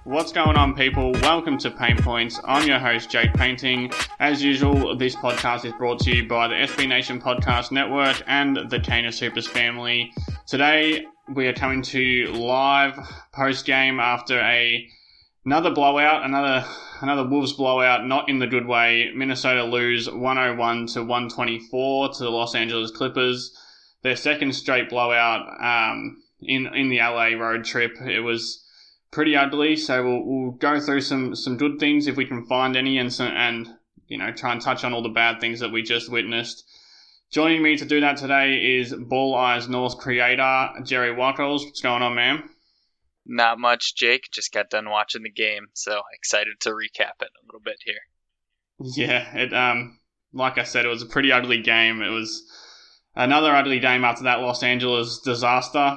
What's going on, people? Welcome to Pain Points. I'm your host, Jake Painting. As usual, this podcast is brought to you by the SB Nation Podcast Network and the Canis Supers family. Today, we are coming to you live post-game after another blowout, another Wolves blowout, not in the good way. Minnesota lose 101-124 to the Los Angeles Clippers. Their second straight blowout in the LA road trip. It was pretty ugly, so we'll go through some good things if we can find any, and try and touch on all the bad things that we just witnessed. Joining me to do that today is Ball Eyes North creator Jerry Wackles. What's going on, man? Not much, Jake. Just got done watching the game, so excited to recap it a little bit here. Yeah, like I said, it was a pretty ugly game. It was another ugly game after that Los Angeles disaster.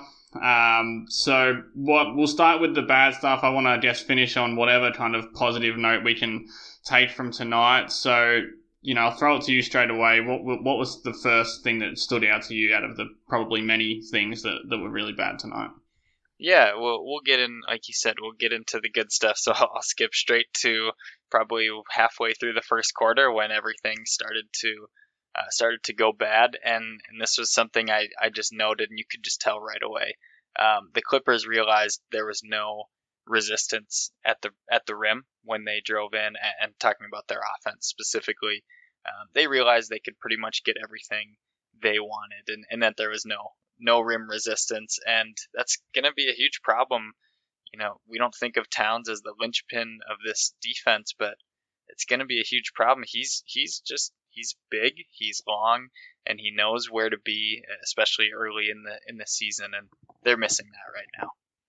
So we'll start with the bad stuff. I want to just finish on whatever kind of positive note we can take from tonight. So, I'll throw it to you straight away. What was the first thing that stood out to you out of the probably many things that were really bad tonight? Yeah, we'll get in, like you said, we'll get into the good stuff. So I'll skip straight to probably halfway through the first quarter when everything started to go bad, and this was something I just noted, and you could just tell right away. The Clippers realized there was no resistance at the rim when they drove in, and talking about their offense specifically, they realized they could pretty much get everything they wanted, and that there was no rim resistance, and that's going to be a huge problem. We don't think of Towns as the linchpin of this defense, but it's going to be a huge problem. He's big, he's long, and he knows where to be, especially early in the season, and they're missing that right now.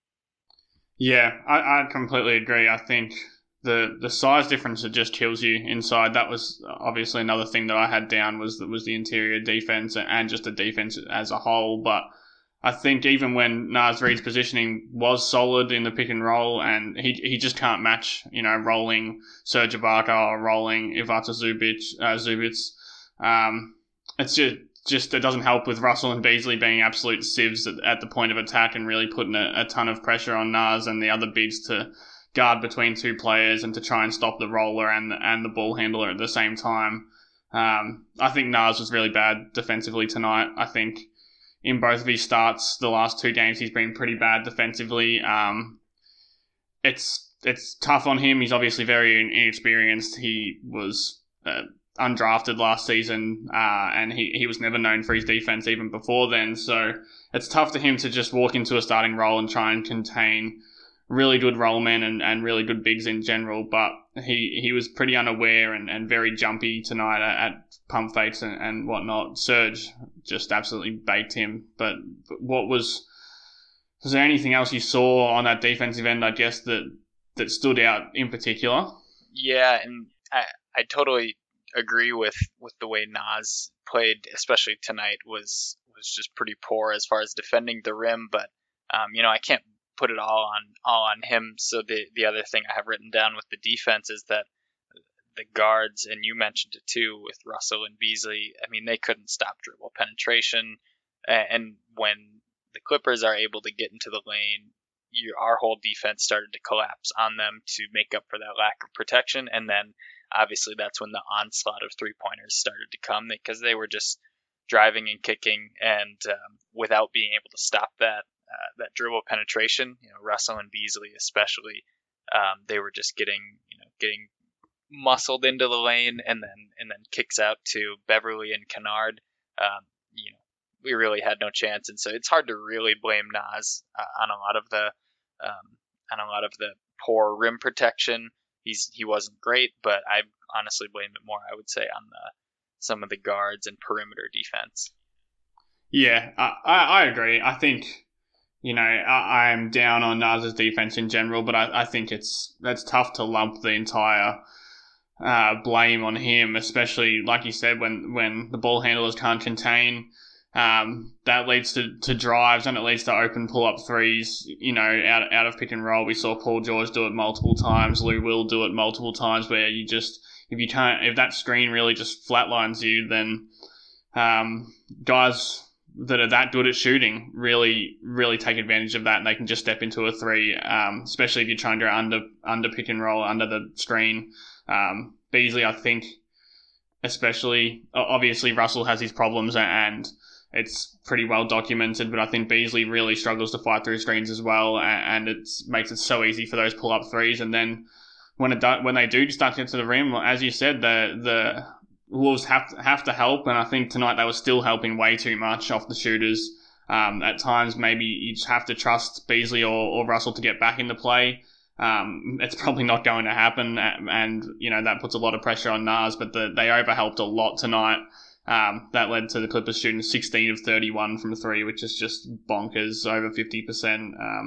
Yeah, I completely agree. I think the size difference, it just kills you inside. That was obviously another thing that I had down was the interior defense and just the defense as a whole. But I think even when Naz Reid's positioning was solid in the pick and roll, and he just can't match, rolling Serge Ibaka or rolling Ivica Zubac. It's just it doesn't help with Russell and Beasley being absolute sieves at the point of attack and really putting a ton of pressure on Naz and the other bigs to guard between two players and to try and stop the roller and the ball handler at the same time. I think Naz was really bad defensively tonight. I think in both of his starts, the last two games, he's been pretty bad defensively. It's tough on him. He's obviously very inexperienced. He was undrafted last season, and he was never known for his defense even before then. So it's tough to him to just walk into a starting role and try and contain really good rollmen and really good bigs in general. But he was pretty unaware and very jumpy tonight at pump fakes and whatnot. Serge just absolutely baked him. But was there anything else you saw on that defensive end, I guess, that stood out in particular? Yeah, and I totally agree with the way Naz played, especially tonight, was just pretty poor as far as defending the rim. But I can't put it all on him. So the other thing I have written down with the defense is that the guards, and you mentioned it too with Russell and Beasley, I mean, they couldn't stop dribble penetration, and when the Clippers are able to get into the lane, our whole defense started to collapse on them to make up for that lack of protection. And then obviously that's when the onslaught of three-pointers started to come, because they were just driving and kicking, and without being able to stop that dribble penetration, Russell and Beasley especially, they were just getting muscled into the lane, and then kicks out to Beverly and Kennard. We really had no chance, and so it's hard to really blame Naz on a lot of the poor rim protection. He wasn't great, but I honestly blame it more, I would say, on some of the guards and perimeter defense. Yeah, I agree. I think, I'm down on Naz's defense in general, but I think that's tough to lump the entire blame on him, especially, like you said, when the ball handlers can't contain. That leads to drives, and it leads to open pull-up threes, out of pick and roll. We saw Paul George do it multiple times. Lou Will do it multiple times, where if that screen really just flatlines you, then guys that are that good at shooting really, really take advantage of that, and they can just step into a three, especially if you're trying to go under pick and roll, under the screen. Beasley, I think, especially, obviously Russell has his problems and it's pretty well documented, but I think Beasley really struggles to fight through screens as well, and it makes it so easy for those pull-up threes. And then when they do start to get to the rim, as you said, the Wolves have to help, and I think tonight they were still helping way too much off the shooters. At times, maybe you just have to trust Beasley or Russell to get back into play. It's probably not going to happen, and that puts a lot of pressure on Nas, but they overhelped a lot tonight. That led to the Clippers shooting 16 of 31 from three, which is just bonkers, over 50%.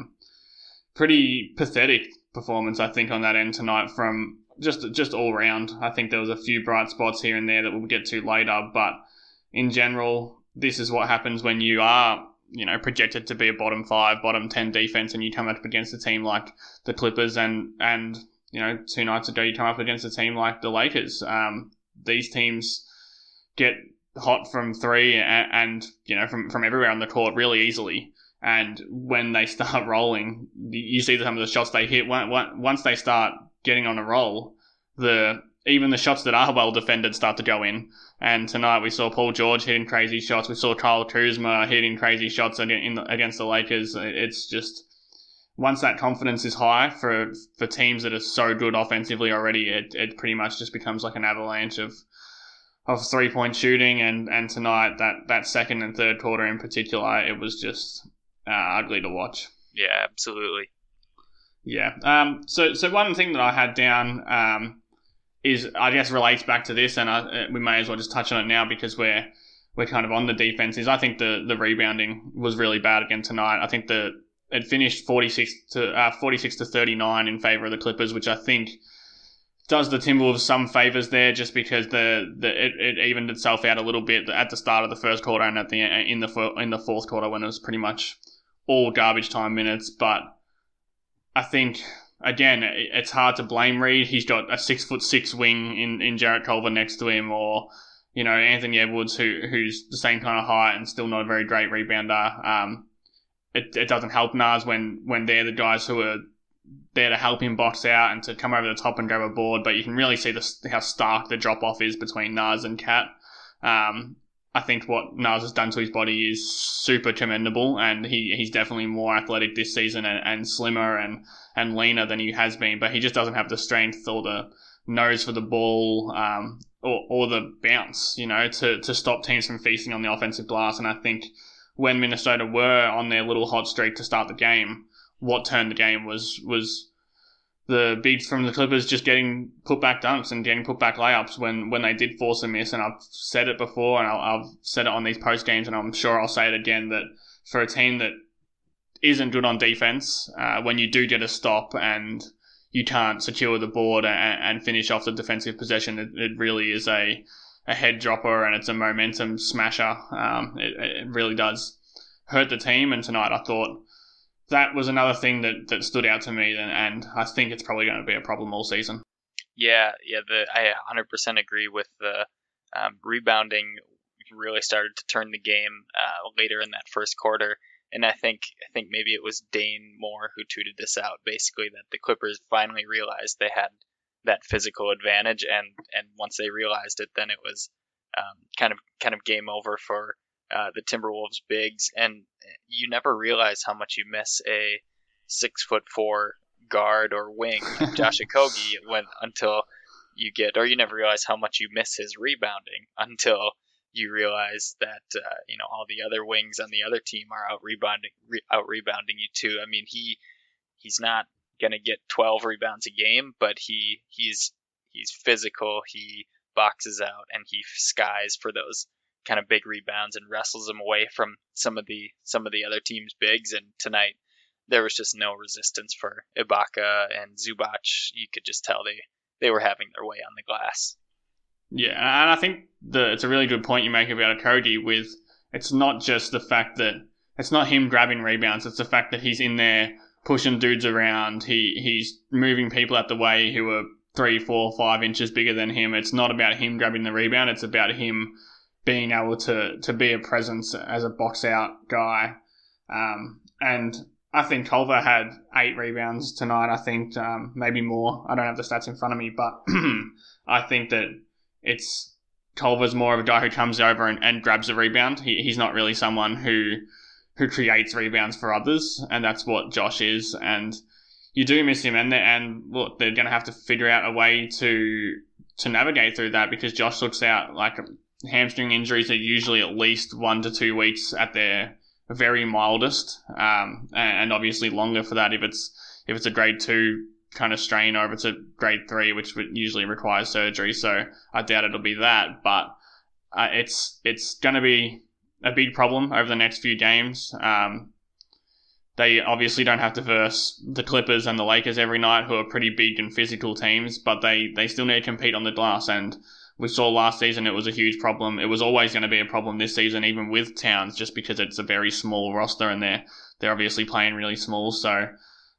Pretty pathetic performance, I think, on that end tonight from just all round. I think there was a few bright spots here and there that we'll get to later, but in general, this is what happens when you are, projected to be a bottom 5, bottom 10 defense, and you come up against a team like the Clippers, and 2 nights ago you come up against a team like the Lakers. These teams get hot from three and from everywhere on the court really easily. And when they start rolling, you see some of the shots they hit. Once they start getting on a roll, even the shots that are well defended start to go in. And tonight we saw Paul George hitting crazy shots. We saw Kyle Kuzma hitting crazy shots against the Lakers. It's just, once that confidence is high for teams that are so good offensively already, it pretty much just becomes like an avalanche of 3-point shooting. And tonight, that second and third quarter in particular, it was just ugly to watch. Yeah, absolutely. Yeah. So one thing that I had down is, I guess, relates back to this, and we may as well just touch on it now because we're kind of on the defense. Is I think the rebounding was really bad again tonight. I think it finished 46 to 39 in favor of the Clippers, which I think does the Timberwolves some favors there, just because it evened itself out a little bit at the start of the first quarter and in the fourth quarter when it was pretty much all garbage time minutes. But I think, again, it's hard to blame Reed. He's got a 6'6" wing in Jarrett Culver next to him, or Anthony Edwards, who's the same kind of height and still not a very great rebounder. It doesn't help Nas when they're the guys who are there to help him box out and to come over the top and grab a board. But you can really see how stark the drop off is between Nas and Cat. I think what Nas has done to his body is super commendable, and he's definitely more athletic this season and slimmer and leaner than he has been, but he just doesn't have the strength or the nose for the ball or the bounce, to stop teams from feasting on the offensive glass. And I think when Minnesota were on their little hot streak to start the game, what turned the game was the bigs from the Clippers just getting put back dunks and getting put back layups when they did force a miss. And I've said it before, and I've said it on these post games, and I'm sure I'll say it again, that for a team that isn't good on defense, when you do get a stop and you can't secure the board and finish off the defensive possession, it really is a head dropper, and it's a momentum smasher. It really does hurt the team. And tonight I thought that was another thing that stood out to me, and I think it's probably going to be a problem all season. Yeah, I 100% agree with the rebounding. Really started to turn the game later in that first quarter, and I think maybe it was Dane Moore who tweeted this out, basically that the Clippers finally realized they had that physical advantage, and once they realized it, then it was kind of game over for the Timberwolves bigs. And you never realize how much you miss a 6'4" guard or wing like Josh Okogie until you get, or you never realize how much you miss his rebounding until you realize that all the other wings on the other team are out rebounding you too. I mean, he's not gonna get 12 rebounds a game, but he's physical. He boxes out and he skies for those kind of big rebounds and wrestles them away from some of the other team's bigs. And tonight there was just no resistance for Ibaka and Zubac. You could just tell they were having their way on the glass. Yeah, and I think it's a really good point you make about Okogie. With, it's not just the fact that it's not him grabbing rebounds, it's the fact that he's in there pushing dudes around. He's moving people out the way who are 3, 4, 5 inches bigger than him. It's not about him grabbing the rebound, it's about him being able to be a presence as a box out guy. And I think Culver had 8 rebounds tonight. I think maybe more. I don't have the stats in front of me, but I think that it's Culver's more of a guy who comes over and grabs a rebound. He's not really someone who creates rebounds for others, and that's what Josh is. And you do miss him, and look, they're going to have to figure out a way to navigate through that, because Josh looks out like hamstring injuries are usually at least 1 to 2 weeks at their very mildest, and obviously longer for that if it's a grade 2 kind of strain, or if it's a grade 3, which usually requires surgery. So I doubt it'll be that, but it's going to be a big problem over the next few games. They obviously don't have to verse the Clippers and the Lakers every night, who are pretty big and physical teams, but they still need to compete on the glass. And we saw last season it was a huge problem. It was always going to be a problem this season, even with Towns, just because it's a very small roster and they're obviously playing really small. So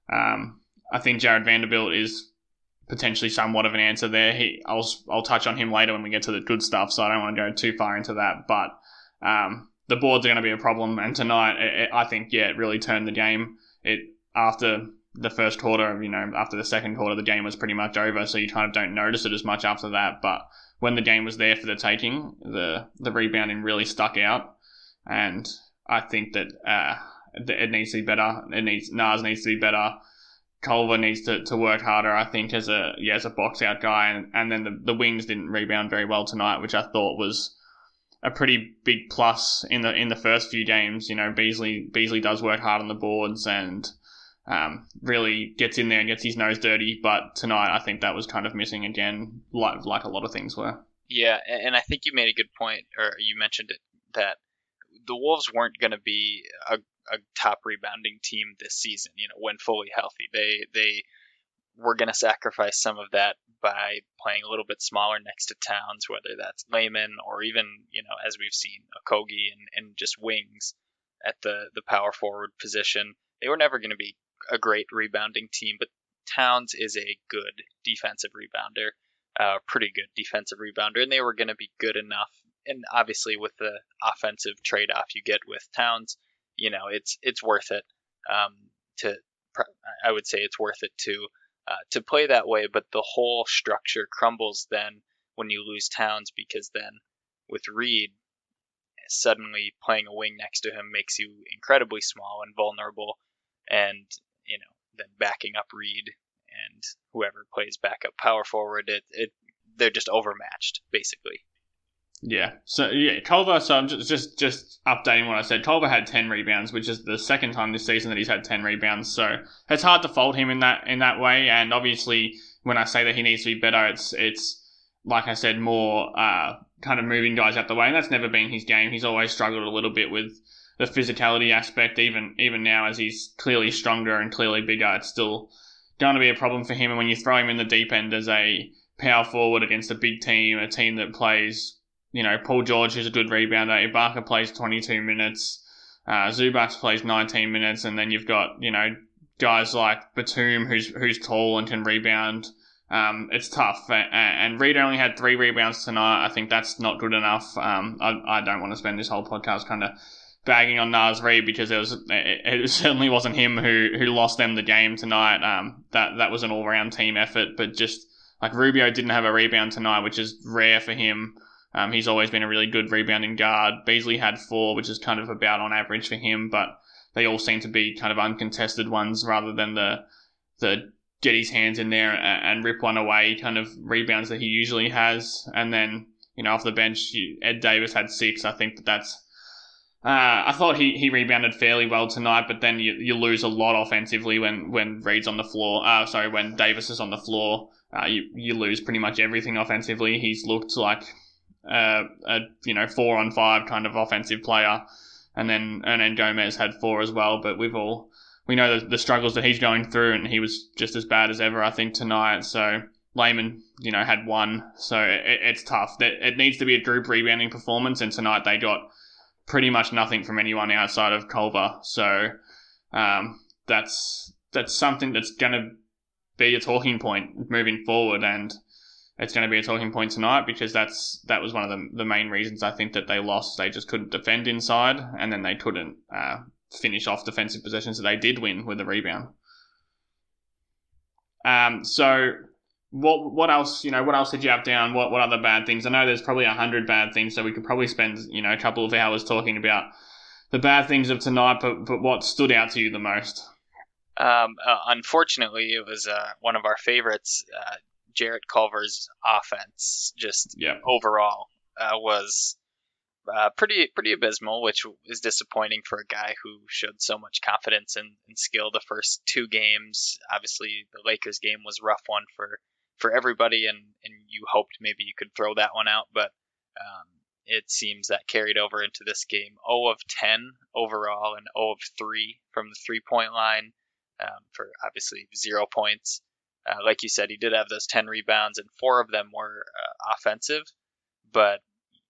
I think Jared Vanderbilt is potentially somewhat of an answer there. I'll touch on him later when we get to the good stuff, so I don't want to go too far into that. But the boards are going to be a problem, and tonight I think it really turned the game. After the first quarter, after the second quarter, the game was pretty much over, so you kind of don't notice it as much after that. But when the game was there for the taking, the rebounding really stuck out, and I think that it needs to be better. Nas needs to be better. Culver needs to work harder, I think, as a box out guy, and then the wings didn't rebound very well tonight, which I thought was a pretty big plus in the first few games. Beasley does work hard on the boards and really gets in there and gets his nose dirty, but tonight I think that was kind of missing again, like a lot of things were. Yeah, and I think you made a good point, or you mentioned it, that the Wolves weren't going to be a top rebounding team this season, when fully healthy. They were going to sacrifice some of that by playing a little bit smaller next to Towns, whether that's Layman or even, as we've seen, Okogie and just wings at the power forward position. They were never going to be a great rebounding team, but Towns is a good defensive rebounder, pretty good defensive rebounder, and they were going to be good enough. And obviously with the offensive trade-off you get with Towns, it's worth it I would say it's worth it to play that way, but the whole structure crumbles then when you lose Towns, because then with Reed, suddenly playing a wing next to him makes you incredibly small and vulnerable, and then backing up Reed and whoever plays backup power forward, they're just overmatched basically. Yeah. So Culver. So I'm just updating what I said. Culver had 10 rebounds, which is the second time this season that he's had 10 rebounds. So it's hard to fault him in that way. And obviously, when I say that he needs to be better, it's like I said, more kind of moving guys out the way, and that's never been his game. He's always struggled a little bit with the physicality aspect. Even now, as he's clearly stronger and clearly bigger, it's still going to be a problem for him. And when you throw him in the deep end as a power forward against a big team, a team that plays, Paul George, who's a good rebounder, Ibaka plays 22 minutes, Zubac plays 19 minutes, and then you've got, guys like Batum, who's tall and can rebound. It's tough. And Reed only had 3 rebounds tonight. I think that's not good enough. I don't want to spend this whole podcast kind of bagging on Naz Reid, because it certainly wasn't him who lost them the game tonight. That was an all-round team effort, but just like Rubio didn't have a rebound tonight, which is rare for him. He's always been a really good rebounding guard. Beasley had 4, which is kind of about on average for him, but they all seem to be kind of uncontested ones rather than the get his hands in there and rip one away kind of rebounds that he usually has. And then, off the bench, Ed Davis had 6. I think that's I thought he rebounded fairly well tonight, but then you lose a lot offensively when Reed's on the floor. When Davis is on the floor, you lose pretty much everything offensively. He's looked like a 4-on-5 kind of offensive player, and then Gomez had 4 as well. But we know the struggles that he's going through, and he was just as bad as ever, I think, tonight. So Layman, had 1. So it's tough. It needs to be a group rebounding performance, and tonight they got pretty much nothing from anyone outside of Culver. So that's something that's going to be a talking point moving forward. And it's going to be a talking point tonight, because that was one of the main reasons I think that they lost. They just couldn't defend inside, and then they couldn't finish off defensive possessions that they did win with a rebound. So what else? What else did you have down? What other bad things? I know there's probably 100 bad things, so we could probably spend a couple of hours talking about the bad things of tonight. But what stood out to you the most? Unfortunately, it was one of our favorites. Jarrett Culver's offense, just overall, was pretty abysmal, which is disappointing for a guy who showed so much confidence and skill the first two games. Obviously, the Lakers game was a rough one for everybody, and you hoped maybe you could throw that one out, but it seems that carried over into this game. 0 of 10 overall and 0 of 3 from the three-point line, for obviously 0 points. Like you said, he did have those 10 rebounds, and 4 of them were offensive, but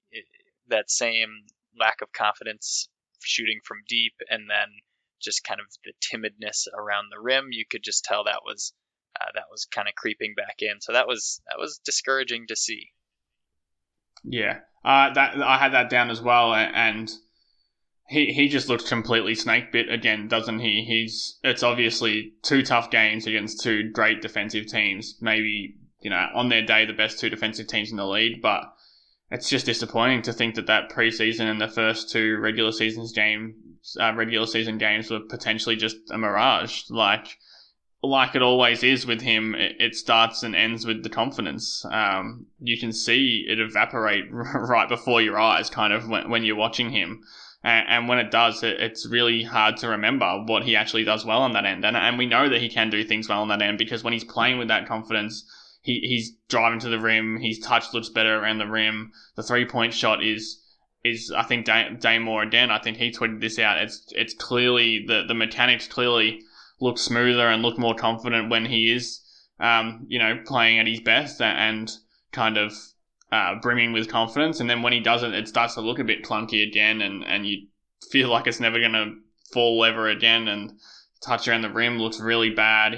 that same lack of confidence shooting from deep, and then just kind of the timidness around the rim, you could just tell that was kind of creeping back in. So that was discouraging to see. Yeah, I had that down as well, and he just looked completely snake bit again, doesn't he? It's obviously 2 tough games against 2 great defensive teams. Maybe on their day the best 2 defensive teams in the league, but it's just disappointing to think that preseason and the first 2 regular season games were potentially just a mirage. Like it always is with him, it starts and ends with the confidence. You can see it evaporate right before your eyes, kind of when you're watching him. And when it does, it's really hard to remember what he actually does well on that end. And we know that he can do things well on that end, because when he's playing with that confidence, he's driving to the rim, his touch looks better around the rim. The 3-point shot is I think Dane Moore again, I think he tweeted this out. It's clearly the mechanics clearly look smoother and look more confident when he is playing at his best and kind of brimming with confidence. And then when he doesn't, it starts to look a bit clunky again, and you feel like it's never going to fall ever again, and touch around the rim looks really bad.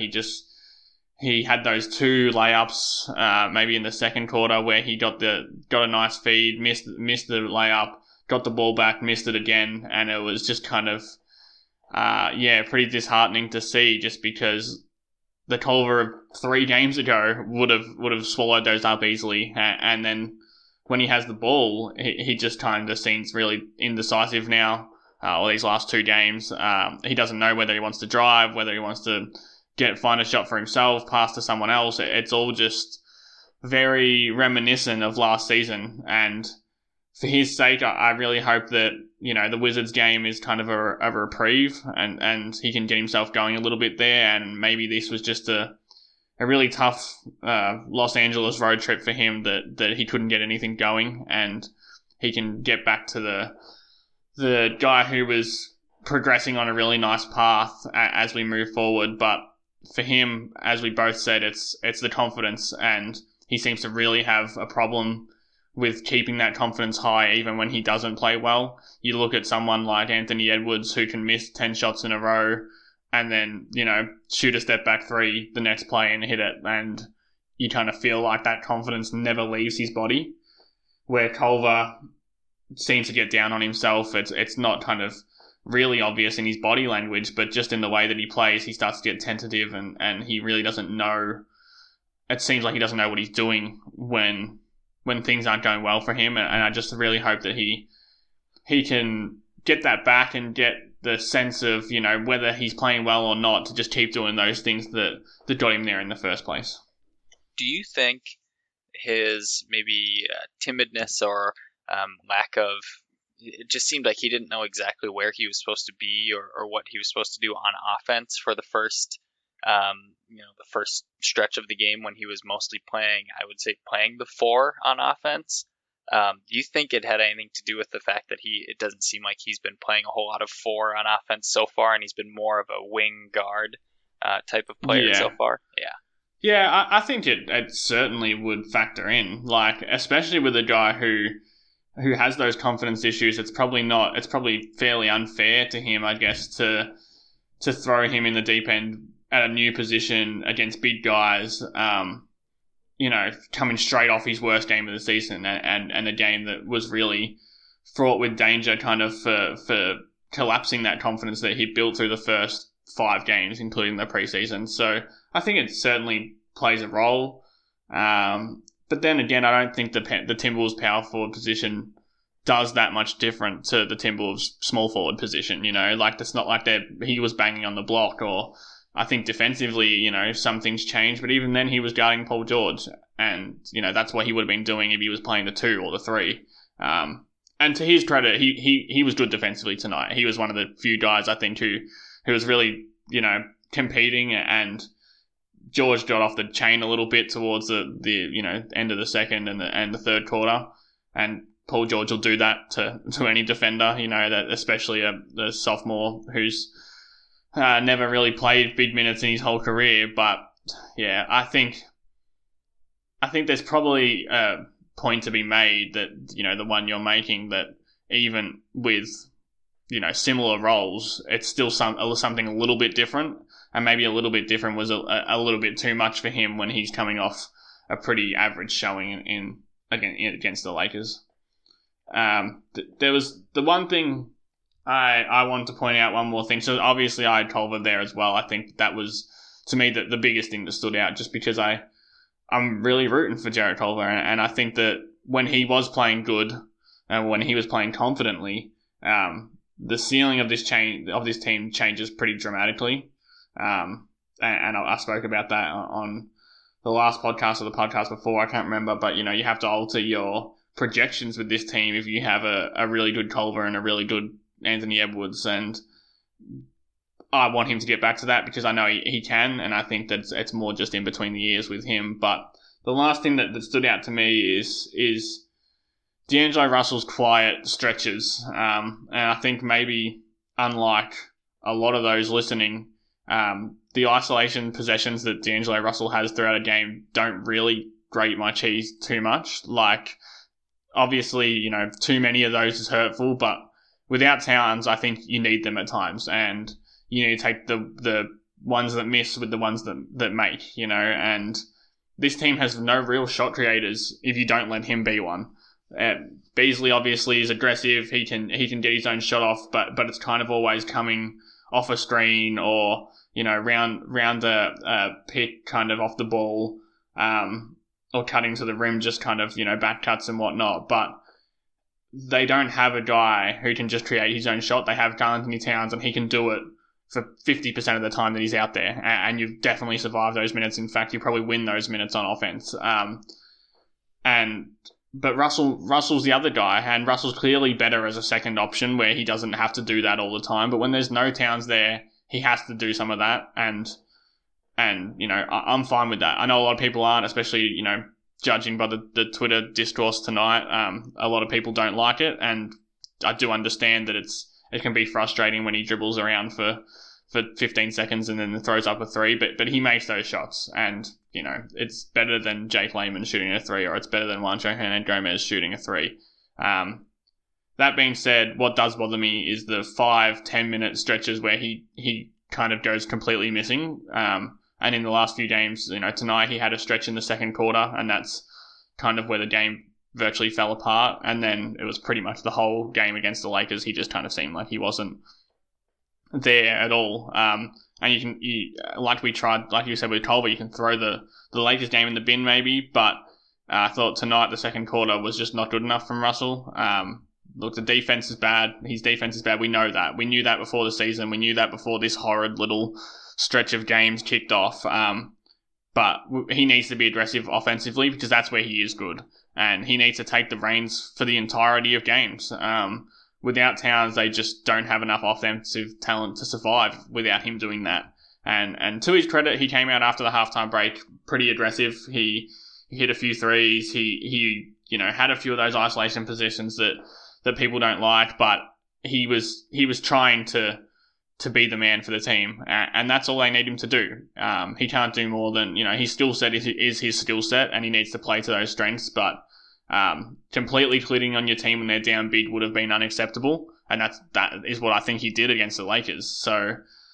He had those 2 layups maybe in the second quarter where he got a nice feed, missed the layup, got the ball back, missed it again, and it was just kind of pretty disheartening to see, just because the Culver of 3 games ago would have swallowed those up easily, and then when he has the ball, he just kind of seems really indecisive now. Or these last 2 games, he doesn't know whether he wants to drive, whether he wants to find a shot for himself, pass to someone else. It's all just very reminiscent of last season, and for his sake, I really hope that the Wizards game is kind of a reprieve, and he can get himself going a little bit there. And maybe this was just a really tough Los Angeles road trip for him, that he couldn't get anything going, and he can get back to the guy who was progressing on a really nice path as we move forward. But for him, as we both said, it's the confidence, and he seems to really have a problem with keeping that confidence high even when he doesn't play well. You look at someone like Anthony Edwards, who can miss 10 shots in a row and then, shoot a step back 3 the next play and hit it, and you kind of feel like that confidence never leaves his body. Where Culver seems to get down on himself, it's not kind of really obvious in his body language, but just in the way that he plays, he starts to get tentative, and he really doesn't know. It seems like he doesn't know what he's doing when things aren't going well for him, and I just really hope that he can get that back and get the sense of, whether he's playing well or not, to just keep doing those things that got him there in the first place. Do you think his maybe timidness or lack of, it just seemed like he didn't know exactly where he was supposed to be or what he was supposed to do on offense for the first the first stretch of the game, when he was mostly playing the 4 on offense? Do you think it had anything to do with the fact that it doesn't seem like he's been playing a whole lot of 4 on offense so far, and he's been more of a wing guard type of player so far? Yeah, I think it certainly would factor in, especially with a guy who has those confidence issues. It's probably fairly unfair to him, I guess, to throw him in the deep end at a new position against big guys, coming straight off his worst game of the season and a game that was really fraught with danger kind of for collapsing that confidence that he built through the first 5 games, including the preseason. So I think it certainly plays a role. But then again, I don't think the Timberwolves power forward position does that much different to the Timberwolves small forward position. It's not like he was banging on the block, or I think defensively, some things changed, but even then he was guarding Paul George, and that's what he would have been doing if he was playing the 2 or the 3. And to his credit, he was good defensively tonight. He was one of the few guys, I think, who was really, competing, and George got off the chain a little bit towards the end of the second and the third quarter, and Paul George will do that to any defender, that especially a sophomore who's never really played big minutes in his whole career. But yeah, I think there's probably a point to be made that, the one you're making, that even with, similar roles, it's still something a little bit different, and maybe a little bit different was a little bit too much for him when he's coming off a pretty average showing against the Lakers. There was the one thing I wanted to point out, one more thing. So obviously I had Culver there as well. I think that was, to me, the biggest thing that stood out, just because I'm really rooting for Jarrett Culver, and I think that when he was playing good and when he was playing confidently, the ceiling of this team changes pretty dramatically. And I spoke about that on the last podcast or the podcast before, I can't remember, but you have to alter your projections with this team if you have a really good Culver and a really good Anthony Edwards, and I want him to get back to that because I know he can, and I think that it's more just in between the ears with him. But the last thing that stood out to me is D'Angelo Russell's quiet stretches, and I think maybe unlike a lot of those listening, the isolation possessions that D'Angelo Russell has throughout a game don't really grate my cheese too much. Like, obviously, too many of those is hurtful, but without Towns, I think you need them at times, and you need to take the ones that miss with the ones that make, and this team has no real shot creators if you don't let him be one. Beasley obviously is aggressive, he can get his own shot off, but it's kind of always coming off a screen or, round the pick, kind of off the ball, or cutting to the rim, just kind of, back cuts and whatnot. But they don't have a guy who can just create his own shot. They have Karl-Anthony Towns, and he can do it for 50% of the time that he's out there. And you've definitely survived those minutes. In fact, you probably win those minutes on offense. But Russell's the other guy, and Russell's clearly better as a second option where he doesn't have to do that all the time. But when there's no Towns there, he has to do some of that. And I'm fine with that. I know a lot of people aren't, especially, judging by the Twitter discourse tonight. A lot of people don't like it, and I do understand that it can be frustrating when he dribbles around for 15 seconds and then throws up a 3, but he makes those shots, and it's better than Jake Layman shooting a 3, or it's better than Juancho Hernangomez shooting a 3. That being said, what does bother me is the 5-10 minute stretches where he kind of goes completely missing. And in the last few games, tonight he had a stretch in the second quarter, and that's kind of where the game virtually fell apart. And then it was pretty much the whole game against the Lakers. He just kind of seemed like he wasn't there at all. And like you said with Culver, you can throw the Lakers game in the bin maybe, but I thought tonight the second quarter was just not good enough from Russell. Look, the defense is bad. His defense is bad. We know that. We knew that before the season. We knew that before this horrid little stretch of games kicked off. But he needs to be aggressive offensively because that's where he is good. And he needs to take the reins for the entirety of games. Without Towns, they just don't have enough offensive talent to survive without him doing that. And to his credit, he came out after the halftime break pretty aggressive. He hit a few threes. He had a few of those isolation positions that people don't like, but he was trying to be the man for the team, and that's all they need him to do. He can't do more than, his skill set is his skill set, and he needs to play to those strengths, but completely quitting on your team when they're down big would have been unacceptable, and that is what I think he did against the Lakers. So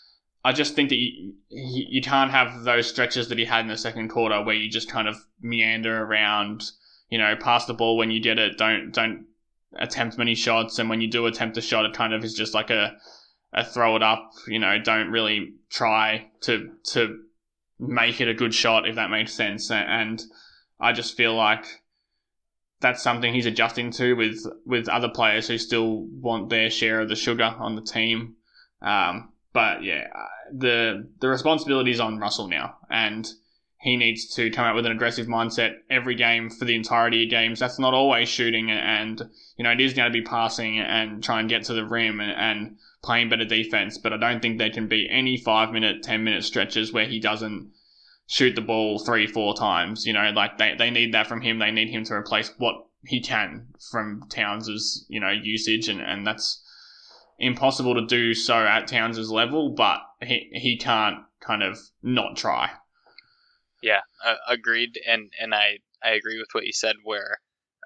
I just think that you can't have those stretches that he had in the second quarter where you just kind of meander around, pass the ball when you get it, don't attempt many shots, and when you do attempt a shot, it kind of is just like a throw it up, don't really try to make it a good shot, if that makes sense. And I just feel like that's something he's adjusting to with other players who still want their share of the sugar on the team. But yeah, the responsibility is on Russell now, and he needs to come out with an aggressive mindset every game for the entirety of games. That's not always shooting, and it is going to be passing and try and get to the rim and playing better defense. But I don't think there can be any 5-minute, 10-minute stretches where he doesn't shoot the ball 3-4 times. Like they need that from him. They need him to replace what he can from Towns' usage, and that's impossible to do so at Towns' level, but he can't kind of not try. Yeah, agreed, and I agree with what you said. Where,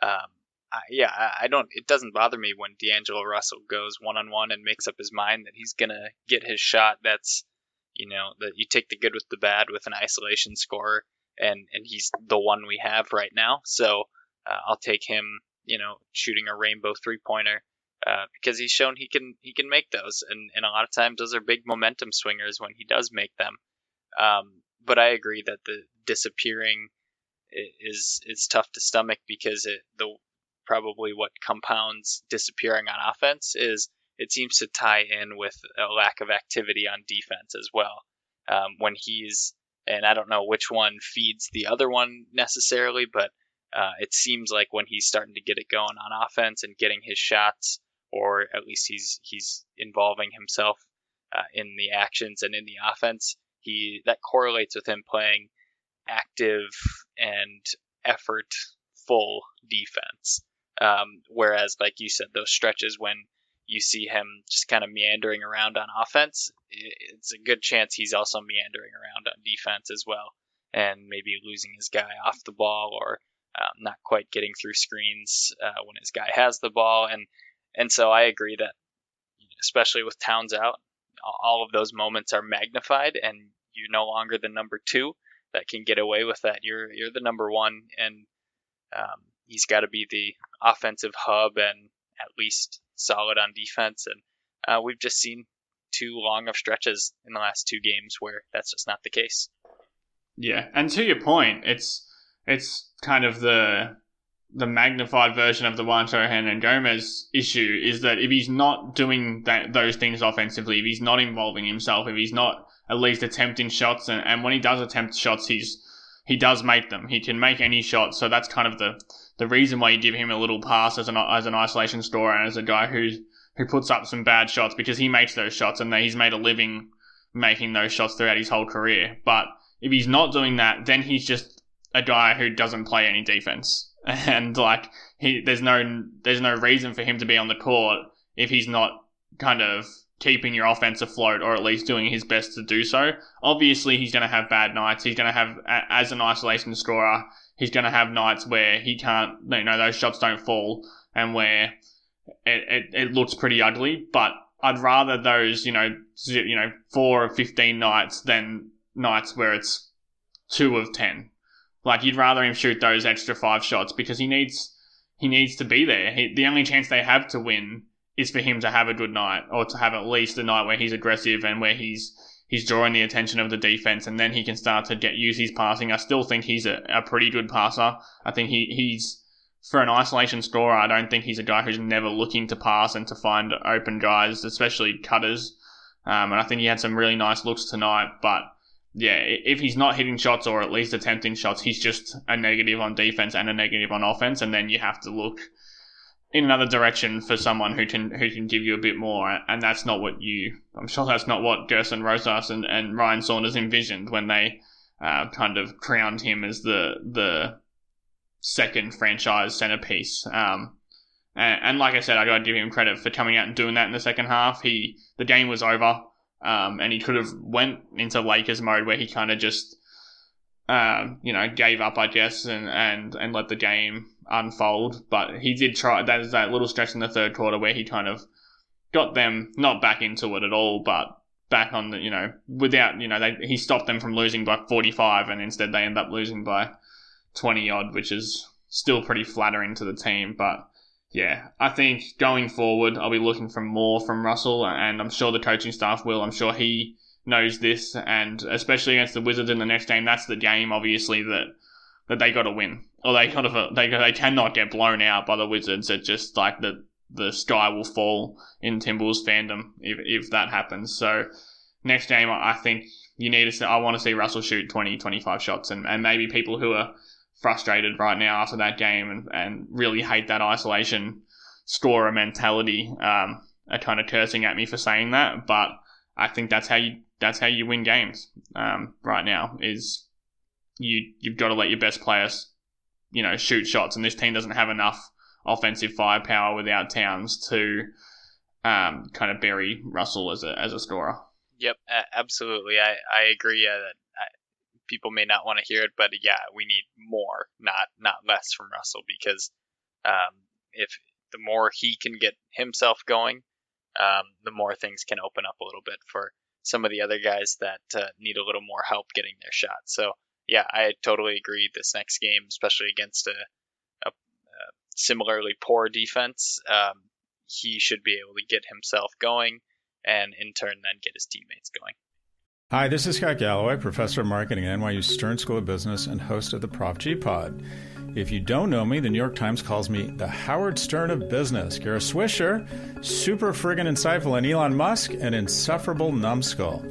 I don't. It doesn't bother me when D'Angelo Russell goes 1-on-1 and makes up his mind that he's gonna get his shot. That's, that you take the good with the bad with an isolation scorer, and he's the one we have right now. So I'll take him, shooting a rainbow 3-pointer. Because he's shown he can make those, and a lot of times those are big momentum swingers when he does make them. But I agree that the disappearing is tough to stomach, because probably what compounds disappearing on offense is it seems to tie in with a lack of activity on defense as well. When and I don't know which one feeds the other one necessarily, but it seems like when he's starting to get it going on offense and getting his shots, or at least he's involving himself in the actions and in the offense, that correlates with him playing active and effortful defense. Whereas, like you said, those stretches when you see him just kind of meandering around on offense, it's a good chance he's also meandering around on defense as well, and maybe losing his guy off the ball, or not quite getting through screens when his guy has the ball. And so I agree that, especially with Towns out, all of those moments are magnified, and you're no longer the number 2 that can get away with that. You're the number 1, and he's got to be the offensive hub and at least solid on defense. And we've just seen too long of stretches in the last 2 games where that's just not the case. Yeah, and to your point, it's kind of the magnified version of the Juancho Hernangomez issue, is that if he's not doing those things offensively, if he's not involving himself, if he's not at least attempting shots, and when he does attempt shots, he does make them. He can make any shot, so that's kind of the reason why you give him a little pass as an isolation scorer and as a guy who puts up some bad shots, because he makes those shots, and he's made a living making those shots throughout his whole career. But if he's not doing that, then he's just a guy who doesn't play any defense. And there's no reason for him to be on the court if he's not kind of keeping your offense afloat, or at least doing his best to do so. Obviously, he's going to have bad nights. He's going to have, as an isolation scorer, he's going to have nights where he can't, those shots don't fall, and where it looks pretty ugly. But I'd rather those, 4 of 15 nights than nights where it's 2 of 10. Like, you'd rather him shoot those extra 5 shots, because he needs to be there. The only chance they have to win is for him to have a good night, or to have at least a night where he's aggressive and where he's drawing the attention of the defense, and then he can start to use his passing. I still think he's a pretty good passer. I think he's, for an isolation scorer, I don't think he's a guy who's never looking to pass and to find open guys, especially cutters. And I think he had some really nice looks tonight, but yeah, if he's not hitting shots, or at least attempting shots, he's just a negative on defense and a negative on offense, and then you have to look in another direction for someone who can give you a bit more, and that's not what I'm sure that's not what Gerson Rosas and Ryan Saunders envisioned when they kind of crowned him as the second franchise centerpiece. And like I said, I got to give him credit for coming out and doing that in the second half. The game was over. And he could have went into Lakers mode where he kind of just, gave up, I guess, and let the game unfold. But he did try. That is that little stretch in the third quarter where he kind of got them not back into it at all, but back on the, without, he stopped them from losing by 45, and instead they end up losing by 20 odd, which is still pretty flattering to the team. But yeah, I think going forward, I'll be looking for more from Russell, and I'm sure the coaching staff will. I'm sure he knows this, and especially against the Wizards in the next game, that's the game, obviously, that they got to win, or they cannot get blown out by the Wizards. It's just like the sky will fall in Timberwolves fandom if that happens. So next game, I think I want to see Russell shoot 20, 25 shots, and maybe people who are frustrated right now after that game and really hate that isolation scorer mentality are kind of cursing at me for saying that. But I think that's how you win games right now. Is you've got to let your best players shoot shots, and this team doesn't have enough offensive firepower without Towns to kind of bury Russell as a scorer. Yep, absolutely. I agree that people may not want to hear it, but yeah, we need more, not less from Russell, because if the more he can get himself going, the more things can open up a little bit for some of the other guys that need a little more help getting their shots. So yeah, I totally agree. This next game, especially against a similarly poor defense, he should be able to get himself going, and in turn then get his teammates going. Hi, this is Scott Galloway, professor of marketing at NYU Stern School of Business and host of the Prop G Pod. If you don't know me, the New York Times calls me the Howard Stern of business. Kara Swisher, super friggin' insightful, and Elon Musk, an insufferable numbskull.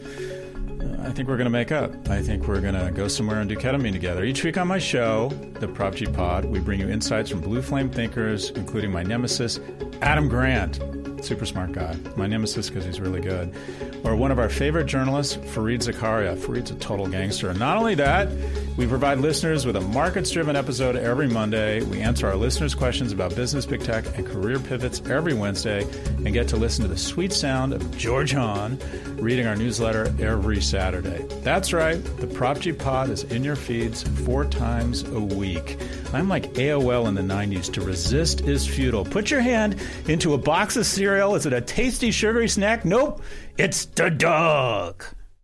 I think we're going to make up. I think we're going to go somewhere and do ketamine together. Each week on my show, the Prop G Pod, we bring you insights from blue flame thinkers, including my nemesis, Adam Grant. Super smart guy. My nemesis because he's really good. Or one of our favorite journalists, Fareed Zakaria. Fareed's a total gangster. And not only that, we provide listeners with a markets-driven episode every Monday. We answer our listeners' questions about business, big tech, and career pivots every Wednesday, and get to listen to the sweet sound of George Hahn reading our newsletter every Saturday. That's right. The Prop G Pod is in your feeds 4 times a week. I'm like AOL in the 90s. To resist is futile. Put your hand into a box of cereal. Is it a tasty, sugary snack? Nope. It's the dog.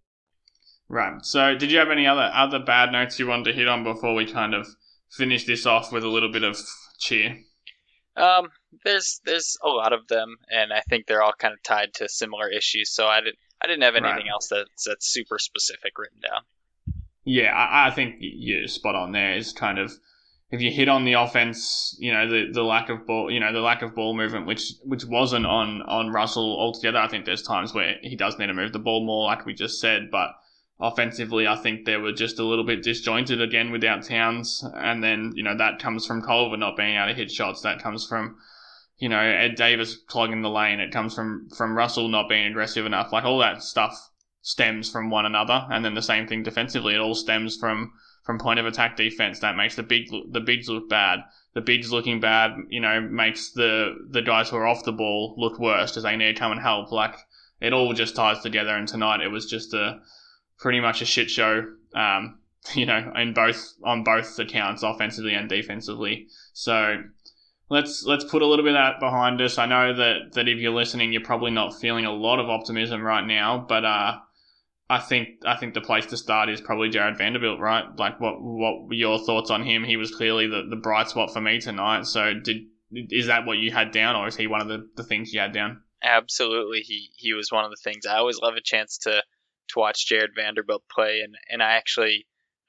Right. So did you have any other bad notes you wanted to hit on before we kind of finish this off with a little bit of cheer? There's a lot of them, and I think they're all kind of tied to similar issues. So I didn't have anything else that's super specific written down. Yeah, I think you're spot on there. Is kind of, if you hit on the offense, the lack of ball, the lack of ball movement, which wasn't on Russell altogether. I think there's times where he does need to move the ball more, like we just said, but offensively, I think they were just a little bit disjointed again without Towns, and then that comes from Culver not being able to hit shots. That comes from Ed Davis clogging the lane. It comes from Russell not being aggressive enough. Like, all that stuff stems from one another, and then the same thing defensively. It all stems from point of attack defense. That makes the bigs look bad. The bigs looking bad, makes the guys who are off the ball look worse because they need to come and help. Like, it all just ties together. And tonight it was just pretty much a shit show. On both accounts, offensively and defensively. So let's put a little bit of that behind us. I know that if you're listening, you're probably not feeling a lot of optimism right now, but I think the place to start is probably Jared Vanderbilt, right? Like, what were your thoughts on him? He was clearly the bright spot for me tonight. So is that what you had down, or is he one of the things you had down? Absolutely, he was one of the things. I always love a chance to watch Jared Vanderbilt play, and I actually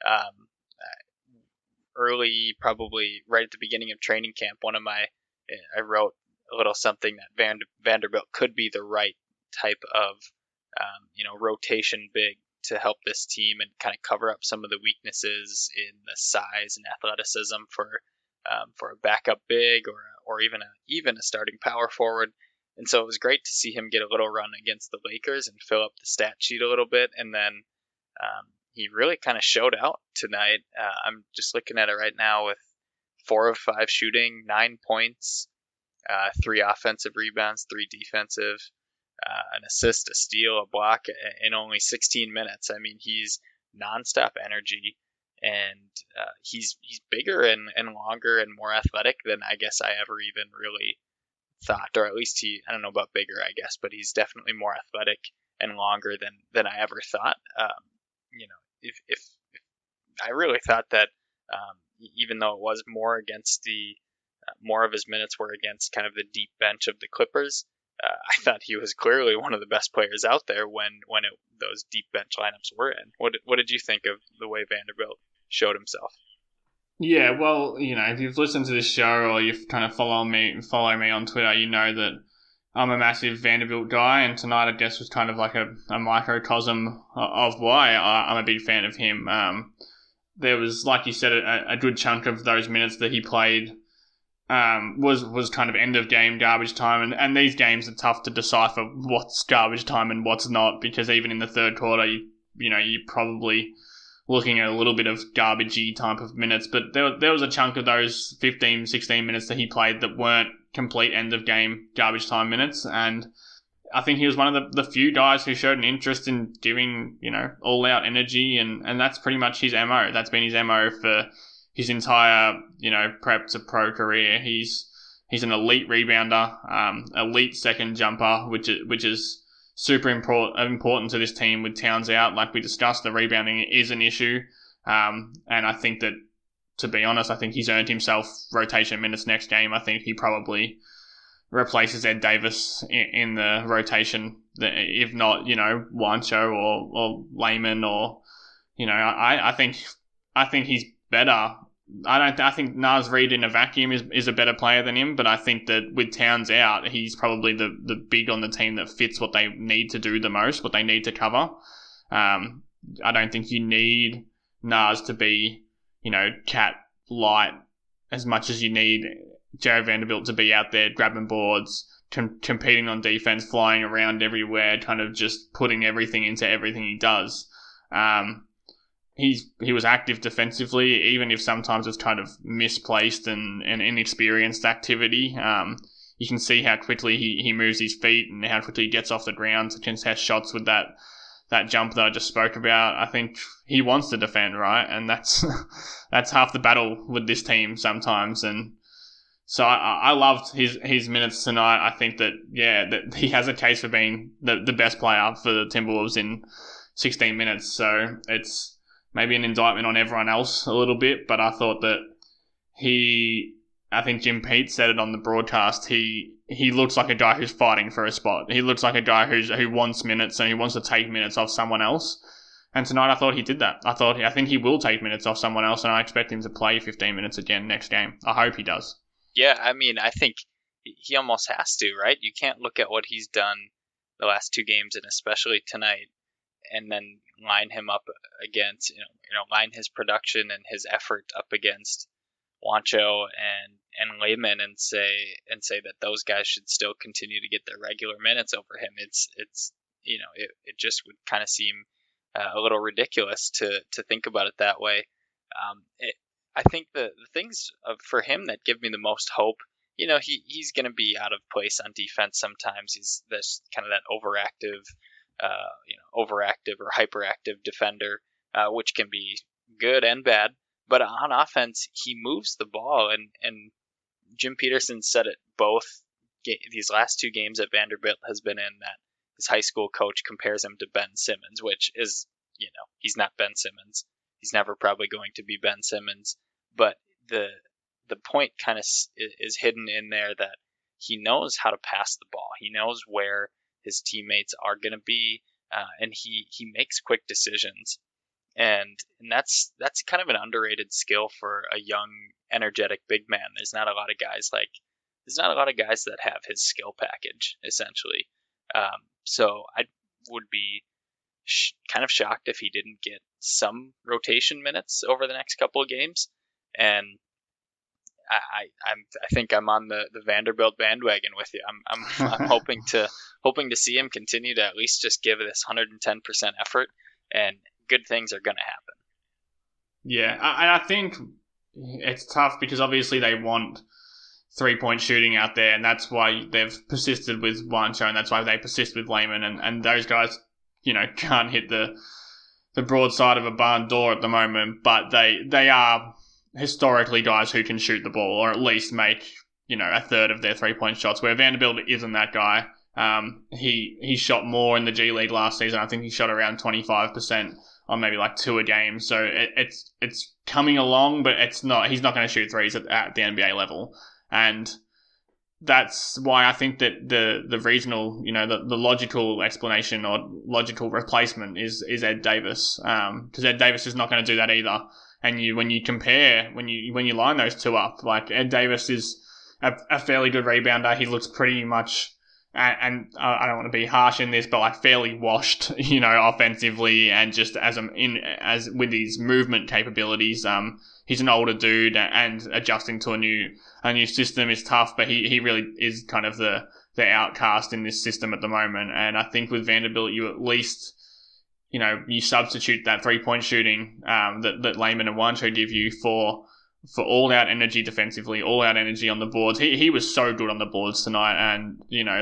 early, probably right at the beginning of training camp, I wrote a little something that Vanderbilt could be the right type of rotation big to help this team and kind of cover up some of the weaknesses in the size and athleticism for a backup big or even a starting power forward. And so it was great to see him get a little run against the Lakers and fill up the stat sheet a little bit. And then he really kind of showed out tonight. I'm just looking at it right now with 4 of 5 shooting, 9 points, 3 offensive rebounds, 3 defensive, an assist, a steal, a block in only 16 minutes. I mean, he's nonstop energy, and he's bigger and longer and more athletic than I guess I ever even really thought, or at least I don't know about bigger, I guess, but he's definitely more athletic and longer than I ever thought. If I really thought that even though it was more against more of his minutes were against kind of the deep bench of the Clippers, I thought he was clearly one of the best players out there when those deep bench lineups were in. What did you think of the way Vanderbilt showed himself? Yeah, well, if you've listened to this show or you've kind of follow me on Twitter, you know that I'm a massive Vanderbilt guy, and tonight I guess was kind of like a microcosm of why I'm a big fan of him. There was, like you said, a good chunk of those minutes that he played was kind of end of game garbage time, and these games are tough to decipher what's garbage time and what's not, because even in the third quarter, you're probably looking at a little bit of garbagey type of minutes, but there was a chunk of those 15, 16 minutes that he played that weren't complete end of game garbage time minutes, and I think he was one of the few guys who showed an interest in giving, all out energy, and that's pretty much his MO. That's been his MO for his entire, prep to pro career. He's an elite rebounder, elite second jumper, which is super important to this team with Towns out. Like we discussed, the rebounding is an issue. And I think that, to be honest, I think he's earned himself rotation minutes next game. I think he probably replaces Ed Davis in the rotation, if not, Juancho or Layman or, I think he's better. I think Naz Reid in a vacuum is a better player than him, but I think that with Towns out, he's probably the big on the team that fits what they need to do the most, what they need to cover. I don't think you need Naz to be, cat light as much as you need Jared Vanderbilt to be out there grabbing boards, competing on defense, flying around everywhere, kind of just putting everything into everything he does. He was active defensively, even if sometimes it's kind of misplaced and inexperienced activity. You can see how quickly he moves his feet and how quickly he gets off the ground to contest shots with that jump that I just spoke about. I think he wants to defend, right? And that's half the battle with this team sometimes. And so I loved his minutes tonight. I think that he has a case for being the best player for the Timberwolves in 16 minutes. So it's maybe an indictment on everyone else a little bit, but I thought that I think Jim Pete said it on the broadcast, he looks like a guy who's fighting for a spot. He looks like a guy who wants minutes and who wants to take minutes off someone else. And tonight I thought he did that. I think he will take minutes off someone else, and I expect him to play 15 minutes again next game. I hope he does. Yeah, I mean, I think he almost has to, right? You can't look at what he's done the last two games, and especially tonight, and then line him up against, line his production and his effort up against Juancho and Layman and say that those guys should still continue to get their regular minutes over him. It's it just would kind of seem a little ridiculous to think about it that way. I think the things for him that give me the most hope, he's going to be out of place on defense sometimes. He's this kind of that overactive or hyperactive defender, which can be good and bad. But on offense, he moves the ball, and Jim Peterson said it both these last two games that Vanderbilt has been in, that his high school coach compares him to Ben Simmons, which is, he's not Ben Simmons. He's never probably going to be Ben Simmons. But the point kind of is hidden in there that he knows how to pass the ball. He knows where his teammates are going to be, and he makes quick decisions. And that's kind of an underrated skill for a young, energetic big man. There's not a lot of guys that have his skill package, essentially. So I would be kind of shocked if he didn't get some rotation minutes over the next couple of games. And I think I'm on the Vanderbilt bandwagon with you. I'm hoping to see him continue to at least just give this 110% effort, and good things are going to happen. Yeah, and I think it's tough because obviously they want 3-point shooting out there, and that's why they've persisted with Juancho, and that's why they persist with Layman, and those guys, can't hit the broad side of a barn door at the moment, but they are historically guys who can shoot the ball, or at least make, a third of their 3-point shots, where Vanderbilt isn't that guy. He shot more in the G League last season. I think he shot around 25% on maybe like 2 a game. So it's coming along, but it's not. He's not going to shoot threes at the NBA level, and that's why I think that the regional, the logical explanation or logical replacement is Ed Davis, because Ed Davis is not going to do that either. And when you line those two up, like Ed Davis is a fairly good rebounder. He looks pretty much, and I don't want to be harsh in this, but like fairly washed, offensively, and just as with his movement capabilities. He's an older dude, and adjusting to a new system is tough, but he really is kind of the outcast in this system at the moment. And I think with Vanderbilt, you at least, you substitute that 3-point shooting that Lehman and Wancho give you for all-out energy defensively, all-out energy on the boards. He was so good on the boards tonight, and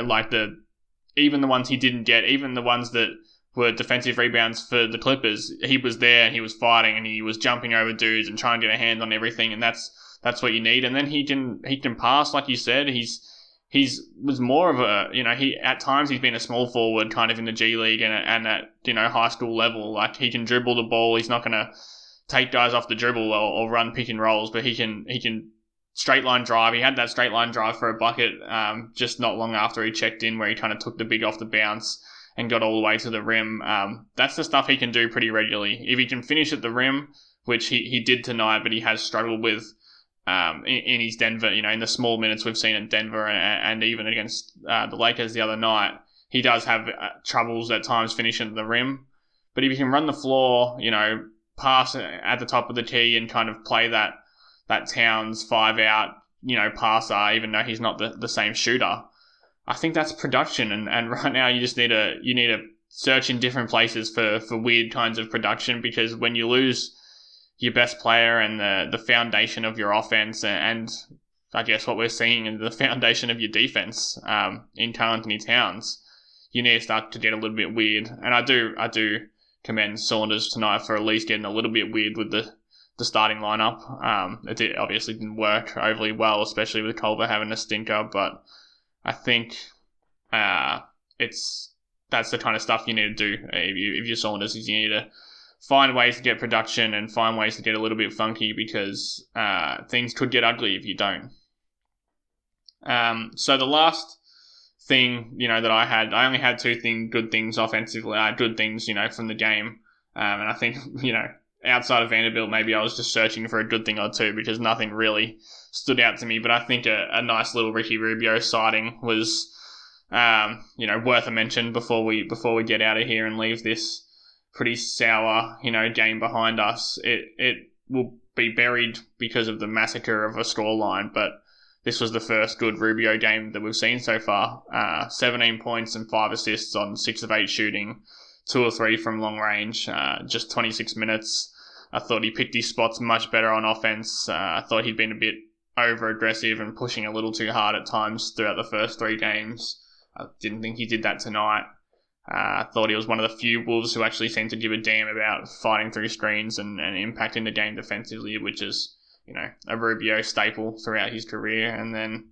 even the ones he didn't get, even the ones that were defensive rebounds for the Clippers, he was there and he was fighting and he was jumping over dudes and trying to get a hand on everything, and that's what you need. And then he can pass, like you said. He's was more of a, he at times he's been a small forward kind of in the G League and at high school level. Like, he can dribble the ball. He's not going to take guys off the dribble or run pick and rolls, but he can straight line drive. He had that straight line drive for a bucket just not long after he checked in, where he kind of took the big off the bounce and got all the way to the rim. That's the stuff he can do pretty regularly. If he can finish at the rim, which he did tonight, but he has struggled with in his Denver, in the small minutes we've seen at Denver and even against the Lakers the other night, he does have troubles at times finishing at the rim. But if he can run the floor, pass at the top of the key and kind of play that Towns 5-out, passer, even though he's not the same shooter, I think that's production. And right now you just need to search in different places for weird kinds of production, because when you lose your best player and the foundation of your offense, and I guess what we're seeing is the foundation of your defense in Karl-Anthony Towns, you need to start to get a little bit weird. And I do commend Saunders tonight for at least getting a little bit weird with the starting lineup. It obviously didn't work overly well, especially with Culver having a stinker, but I think that's the kind of stuff you need to do if you're Saunders. Is you need to find ways to get production and find ways to get a little bit funky, because things could get ugly if you don't. So the last thing, that I only had two good things offensively, good things, from the game. And I think, outside of Vanderbilt, maybe I was just searching for a good thing or two, because nothing really stood out to me. But I think a nice little Ricky Rubio sighting was, worth a mention before we get out of here and leave this pretty sour, game behind us. It will be buried because of the massacre of a scoreline, but this was the first good Rubio game that we've seen so far. 17 points and 5 assists on 6 of 8 shooting, 2 or 3 from long range, just 26 minutes. I thought he picked his spots much better on offense. I thought he'd been a bit over-aggressive and pushing a little too hard at times throughout the first 3 games. I didn't think he did that tonight. I thought he was one of the few Wolves who actually seemed to give a damn about fighting through screens and impacting the game defensively, which is, a Rubio staple throughout his career. And then,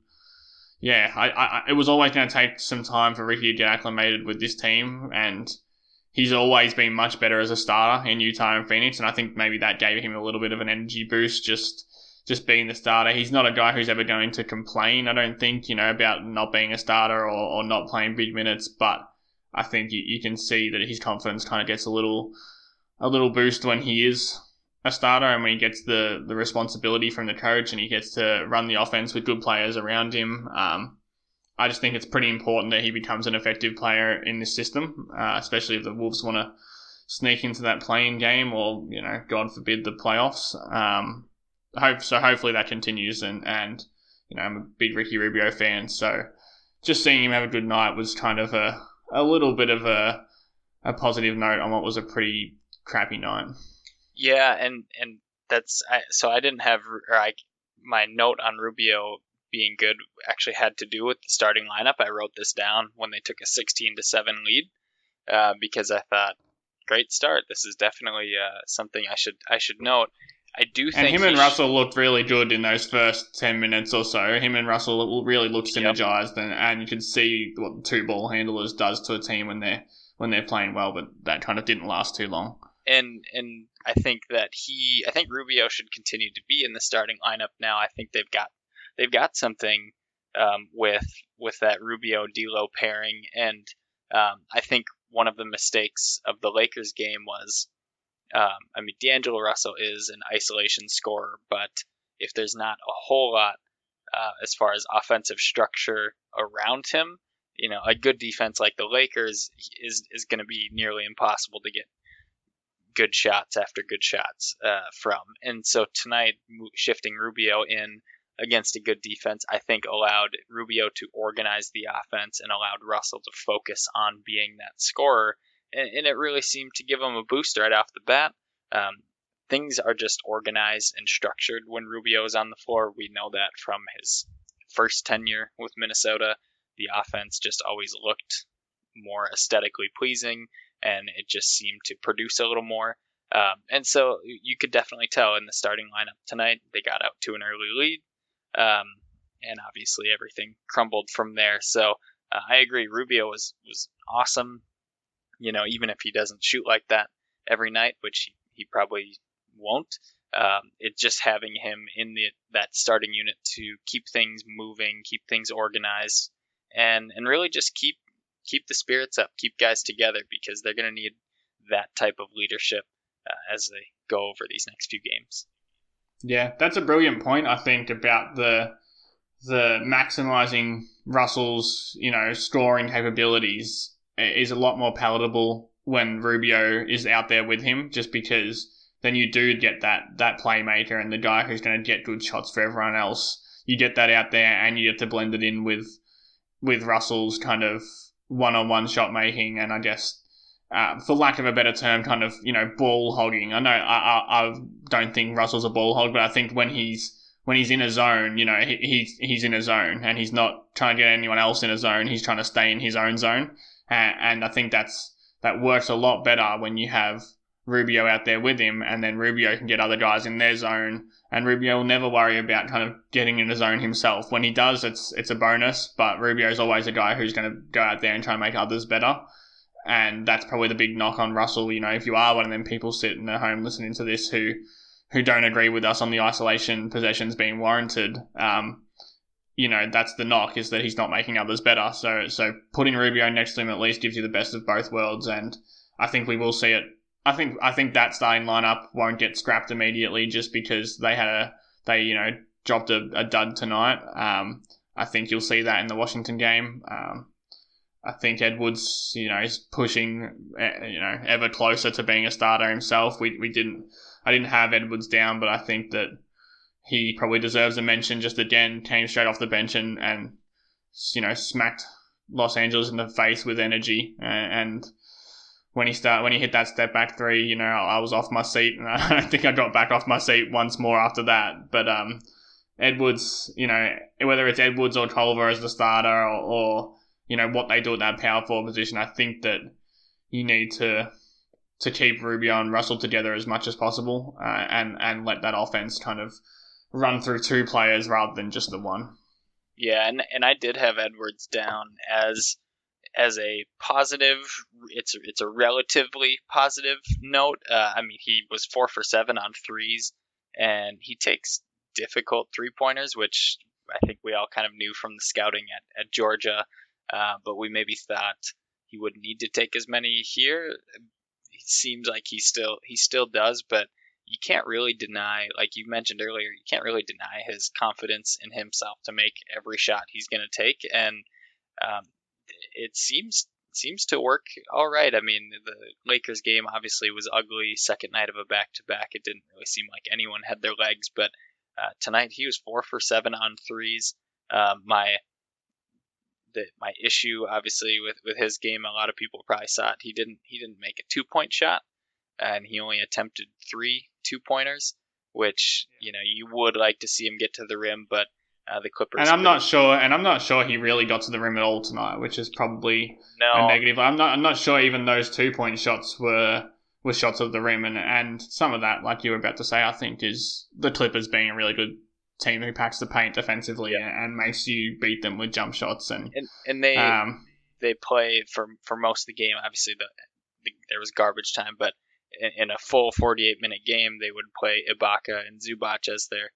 it was always going to take some time for Ricky to get acclimated with this team, and he's always been much better as a starter in Utah and Phoenix, and I think maybe that gave him a little bit of an energy boost, just being the starter. He's not a guy who's ever going to complain, I don't think, about not being a starter or not playing big minutes, but I think you can see that his confidence kind of gets a little boost when he is a starter, and when he gets the responsibility from the coach and he gets to run the offense with good players around him. I just think it's pretty important that he becomes an effective player in this system, especially if the Wolves want to sneak into that play-in game or, God forbid, the playoffs. Hopefully that continues, and I'm a big Ricky Rubio fan, so just seeing him have a good night was kind of a little bit of a positive note on what was a pretty crappy night. Yeah, and that's so I didn't have my note on Rubio being good actually had to do with the starting lineup. I wrote this down when they took a 16-7 lead because I thought, great start. This is definitely something I should note. I do And think him and Russell looked really good in those first 10 minutes or so. Him and Russell really looked synergized, and you can see what the two ball handlers does to a team when they're playing well, but that kind of didn't last too long. And I think that I think Rubio should continue to be in the starting lineup now. I think they've got something with that Rubio D'Lo pairing, and I think one of the mistakes of the Lakers game was, D'Angelo Russell is an isolation scorer, but if there's not a whole lot as far as offensive structure around him, a good defense like the Lakers is going to be nearly impossible to get good shots after good shots from. And so tonight, shifting Rubio in against a good defense, I think allowed Rubio to organize the offense and allowed Russell to focus on being that scorer. And it really seemed to give him a boost right off the bat. Things are just organized and structured when Rubio is on the floor. We know that from his first tenure with Minnesota. The offense just always looked more aesthetically pleasing, and it just seemed to produce a little more. And so you could definitely tell in the starting lineup tonight, they got out to an early lead, and obviously everything crumbled from there. So I agree, Rubio was awesome. Even if he doesn't shoot like that every night, which he probably won't, it just having him in that starting unit to keep things moving, keep things organized, and really just keep the spirits up, keep guys together, because they're going to need that type of leadership as they go over these next few games. Yeah, that's a brilliant point, I think, about the maximizing Russell's, scoring capabilities is a lot more palatable when Rubio is out there with him, just because then you do get that playmaker and the guy who's going to get good shots for everyone else. You get that out there, and you get to blend it in with Russell's kind of one-on-one shot making, and I guess, for lack of a better term, kind of, ball hogging. I know I don't think Russell's a ball hog, but I think when he's in a zone, he's in a zone, and he's not trying to get anyone else in a zone. He's trying to stay in his own zone, and I think that works a lot better when you have Rubio out there with him, and then Rubio can get other guys in their zone, and Rubio will never worry about kind of getting in the zone himself. When he does, it's a bonus, but Rubio's always a guy who's going to go out there and try and make others better, and that's probably the big knock on Russell. If you are one of them people sitting at home listening to this who don't agree with us on the isolation possessions being warranted, that's the knock, is that he's not making others better. So putting Rubio next to him at least gives you the best of both worlds, and I think we will see it. I think that starting lineup won't get scrapped immediately just because they dropped a dud tonight. I think you'll see that in the Washington game. I think Edwards, is pushing, ever closer to being a starter himself. I didn't have Edwards down, but I think that he probably deserves a mention. Just again, came straight off the bench and smacked Los Angeles in the face with energy, and when he hit that step back three, I was off my seat, and I don't think I got back off my seat once more after that. But Edwards, whether it's Edwards or Culver as the starter, or what they do at that power forward position, I think that you need to keep Rubio and Russell together as much as possible, and let that offense kind of run through two players rather than just the one. Yeah, and I did have Edwards down as a positive. It's a relatively positive note. He was 4 for 7 on threes, and he takes difficult 3-pointers, which I think we all kind of knew from the scouting at Georgia, but we maybe thought he wouldn't need to take as many here. It seems like he still does, but you can't really deny, like you mentioned earlier, you can't really deny his confidence in himself to make every shot he's going to take, and it seems to work all right. The Lakers game obviously was ugly. Second night of a back-to-back, it didn't really seem like anyone had their legs, but tonight he was 4 for 7 on threes. My issue obviously with his game, a lot of people probably saw it. He didn't make a 2-point shot, and he only attempted 3 2-pointers, which you would like to see him get to the rim, but the Clippers. And I'm not sure he really got to the rim at all tonight, which is probably a negative. I'm not sure even those 2-point shots were with shots of the rim, and some of that, like you were about to say, I think is the Clippers being a really good team who packs the paint defensively and makes you beat them with jump shots, and they play for most of the game. Obviously, there was garbage time, but in a full 48-minute game, they would play Ibaka and Zubac as their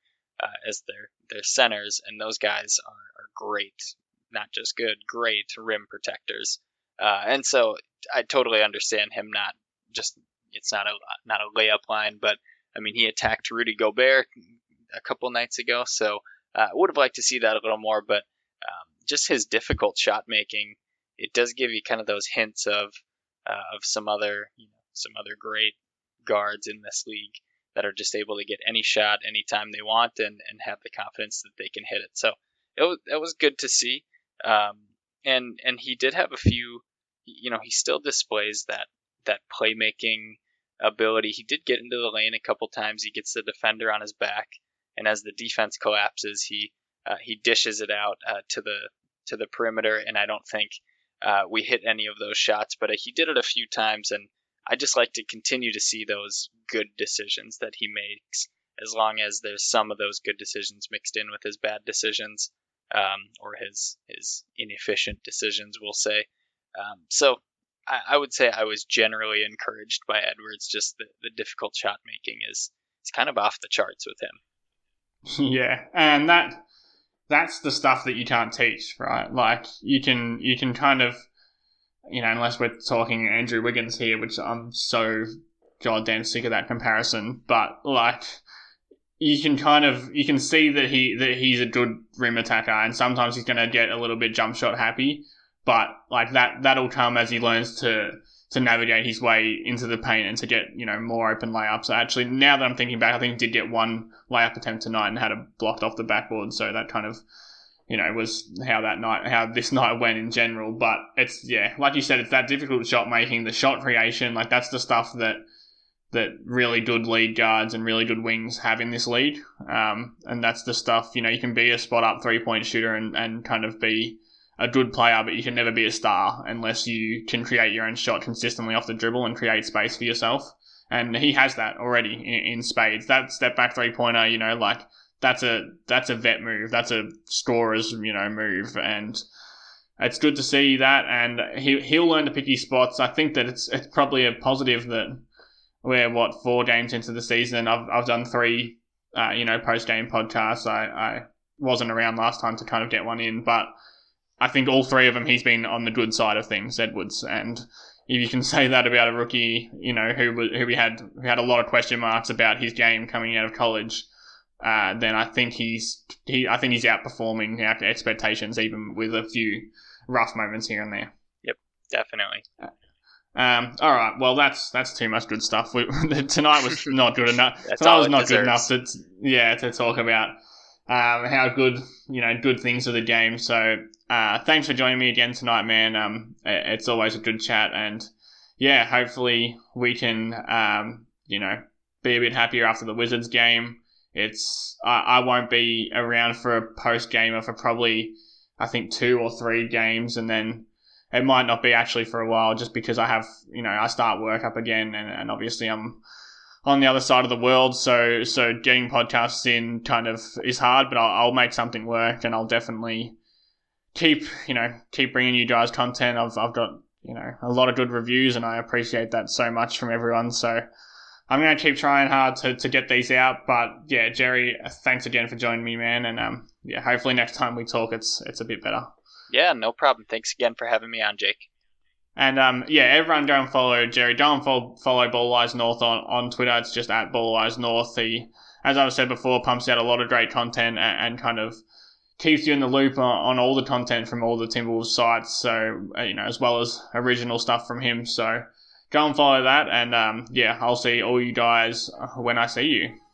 centers, and those guys are great, not just good, great rim protectors. And so I totally understand him not just, it's not a layup line, but I mean, he attacked Rudy Gobert a couple nights ago, so would have liked to see that a little more, but just his difficult shot making, it does give you kind of those hints of some other great guards in this league that are just able to get any shot anytime they want and have the confidence that they can hit it. So it was good to see. And he did have a few, he still displays that playmaking ability. He did get into the lane a couple times. He gets the defender on his back, and as the defense collapses, he dishes it out to the perimeter. And I don't think we hit any of those shots, but he did it a few times, and I just like to continue to see those good decisions that he makes, as long as there's some of those good decisions mixed in with his bad decisions, or his inefficient decisions, we'll say. So I would say I was generally encouraged by Edwards. Just the difficult shot making is kind of off the charts with him. Yeah, and that's the stuff that you can't teach, right? Like you can kind of, unless we're talking Andrew Wiggins here, which I'm so goddamn sick of that comparison, but like you can see that he's a good rim attacker, and sometimes he's going to get a little bit jump shot happy, but like that'll come as he learns to navigate his way into the paint and to get, more open layups. Actually, now that I'm thinking back, I think he did get one layup attempt tonight and had it blocked off the backboard, so that kind of, was how this night went in general. But it's, like you said, it's that difficult shot making, the shot creation, like that's the stuff that really good lead guards and really good wings have in this league. And that's the stuff, you can be a spot up 3-point shooter and kind of be a good player, but you can never be a star unless you can create your own shot consistently off the dribble and create space for yourself. And he has that already in spades. That step back 3-pointer, like that's a vet move. That's a scorer's, move. And it's good to see that. And he'll learn to pick his spots. I think that it's probably a positive that we're 4 games into the season. I've done 3, post-game podcasts. I wasn't around last time to kind of get one in, but I think all 3 of them he's been on the good side of things, Edwards. And if you can say that about a rookie, who we had a lot of question marks about his game coming out of college, then I think he's outperforming our expectations, even with a few rough moments here and there. Yep, definitely. All right. Well, that's too much good stuff. Tonight was not good enough. Tonight was not good enough to talk about how good good things of the game. So thanks for joining me again tonight, man. It's always a good chat, and hopefully we can be a bit happier after the Wizards game. I won't be around for a post gamer for probably I think 2 or 3 games, and then it might not be actually for a while, just because I have I start work up again, and obviously I'm on the other side of the world, so getting podcasts in kind of is hard, but I'll make something work, and I'll definitely keep bringing you guys content. I've got a lot of good reviews, and I appreciate that so much from everyone. So I'm going to keep trying hard to get these out. But Jerry, thanks again for joining me, man, and hopefully next time we talk, it's a bit better. Yeah, no problem. Thanks again for having me on, Jake. And everyone go and follow Jerry. Go and follow Ball Eyes North on Twitter. It's just at Ball Eyes North. He, as I've said before, pumps out a lot of great content and kind of keeps you in the loop on all the content from all the Timberwolves sites. So as well as original stuff from him. So go and follow that. And I'll see all you guys when I see you.